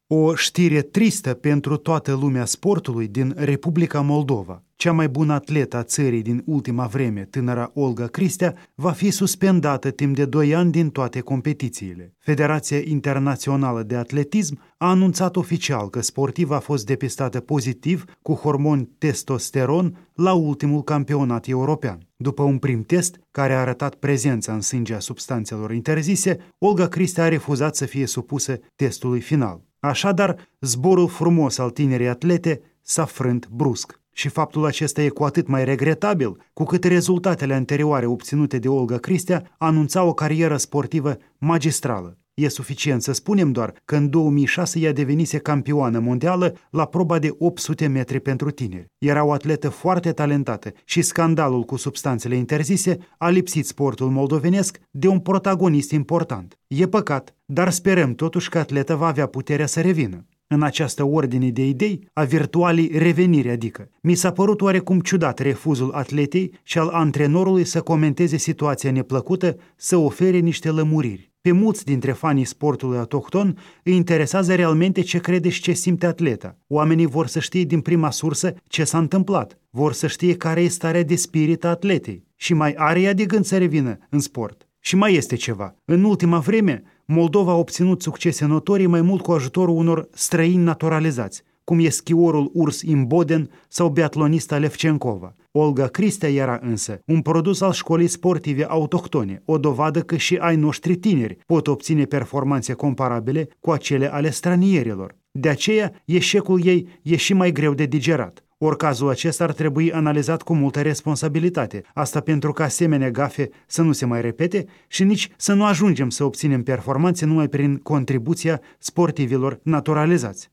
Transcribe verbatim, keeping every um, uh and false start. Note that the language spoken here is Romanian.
O știre tristă pentru toată lumea sportului din Republica Moldova. Cea mai bună atletă a țării din ultima vreme, tânăra Olga Cristea, va fi suspendată timp de doi ani din toate competițiile. Federația Internațională de Atletism a anunțat oficial că sportiva a fost depistată pozitiv cu hormoni testosteron la ultimul campionat european. După un prim test care a arătat prezența în sânge a substanțelor interzise, Olga Cristea a refuzat să fie supusă testului final. Așadar, zborul frumos al tinerei atlete s-a frânt brusc. Și faptul acesta e cu atât mai regretabil, cu cât rezultatele anterioare obținute de Olga Cristea anunțau o carieră sportivă magistrală. E suficient să spunem doar că în două mii șase ea devenise campioană mondială la proba de opt sute metri pentru tineri. Era o atletă foarte talentată și scandalul cu substanțele interzise a lipsit sportul moldovenesc de un protagonist important. E păcat, dar sperăm totuși că atleta va avea puterea să revină. În această ordine de idei a virtualii reveniri, adică mi s-a părut oarecum ciudat refuzul atletei și al antrenorului să comenteze situația neplăcută, să ofere niște lămuriri. Pe mulți dintre fanii sportului autohton îi interesează realmente ce crede și ce simte atleta. Oamenii vor să știe din prima sursă ce s-a întâmplat, vor să știe care e starea de spirit a atletei și mai are ea de gând să revină în sport. Și mai este ceva. În ultima vreme, Moldova a obținut succese notorii mai mult cu ajutorul unor străini naturalizați, cum e schiorul Urs Imboden sau biatlonista Levcenkova. Olga Cristea era însă un produs al școlii sportive autohtone, o dovadă că și ai noștri tineri pot obține performanțe comparabile cu acele ale stranierilor. De aceea, eșecul ei e și mai greu de digerat. Ori cazul acesta ar trebui analizat cu multă responsabilitate, asta pentru că asemenea gafe să nu se mai repete și nici să nu ajungem să obținem performanțe numai prin contribuția sportivilor naturalizați.